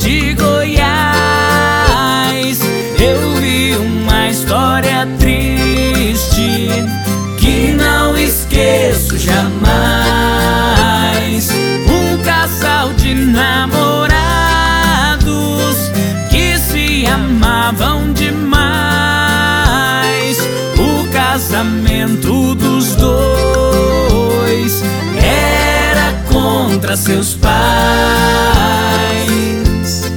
de Goiás, eu vi uma história triste que não esqueço jamais. Um casal de namorados que se amavam demais. O casamento dos dois era contra seus pais.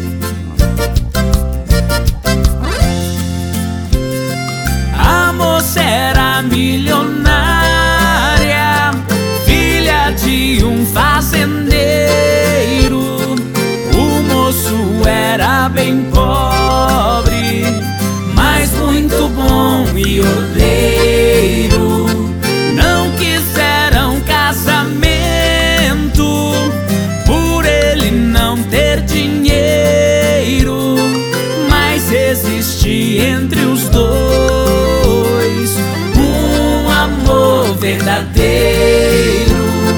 A moça era milionária, filha de um fazendeiro. O moço era bem pobre, mas muito bom e ordeiro. Não quiseram casamento por ele não ter dinheiro, mas existe entre os dois um amor verdadeiro.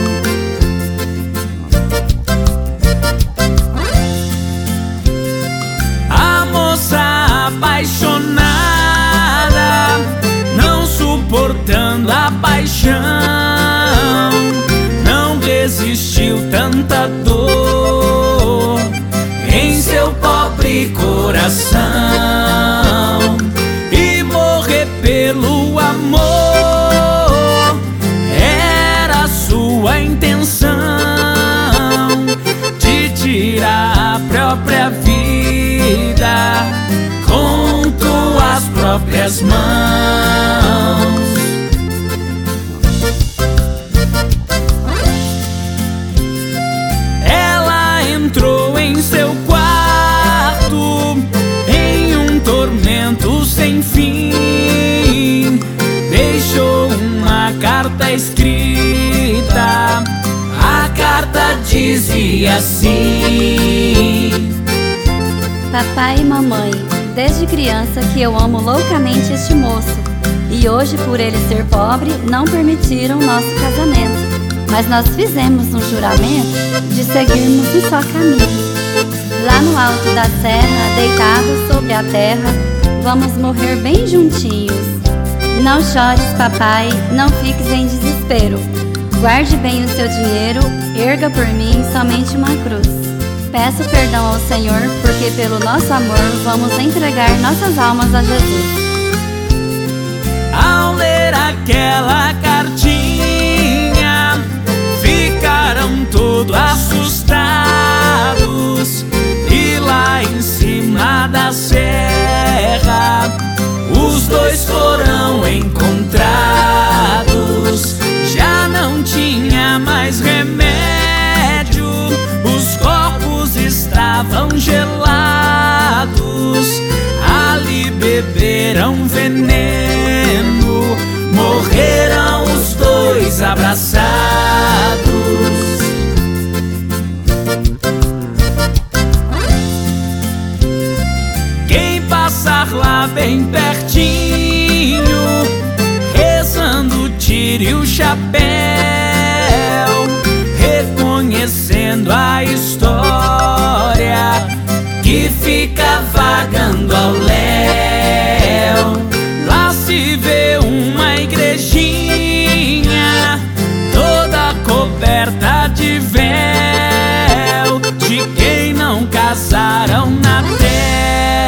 A moça apaixonada, não suportando a paixão, não resistiu tanta dor em seu pobre coração. E morrer pelo amor era sua intenção, de tirar a própria vida com tuas próprias mãos. Ela entrou em seu quarto em um tormento sem fim. Deixou uma carta escrita, a carta dizia assim: Papai e mamãe, desde criança que eu amo loucamente este moço, e hoje, por ele ser pobre, não permitiram nosso casamento. Mas nós fizemos um juramento de seguirmos em só caminho. Lá no alto da serra, deitados sobre a terra, vamos morrer bem juntinhos. Não chores, papai, não fiques em desespero. Guarde bem o seu dinheiro, erga por mim somente uma cruz. Peço perdão ao Senhor, porque pelo nosso amor vamos entregar nossas almas a Jesus. Ao ler aquela cartinha, ficaram todos assustados. E lá em cima da serra, os dois foram encontrados. Já não tinha mais remédio, os corpos estavam gelados. Ali beberam veneno, morreram os dois abraçados. Quem passar lá bem pertinho, rezando, tire o chapéu, reconhecendo a história que fica vagando ao léu. Lá se vê uma igrejinha toda coberta de véu, de quem não casaram na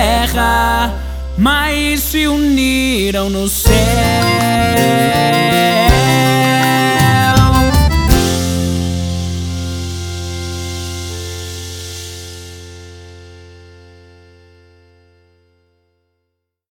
terra, mas se uniram no céu.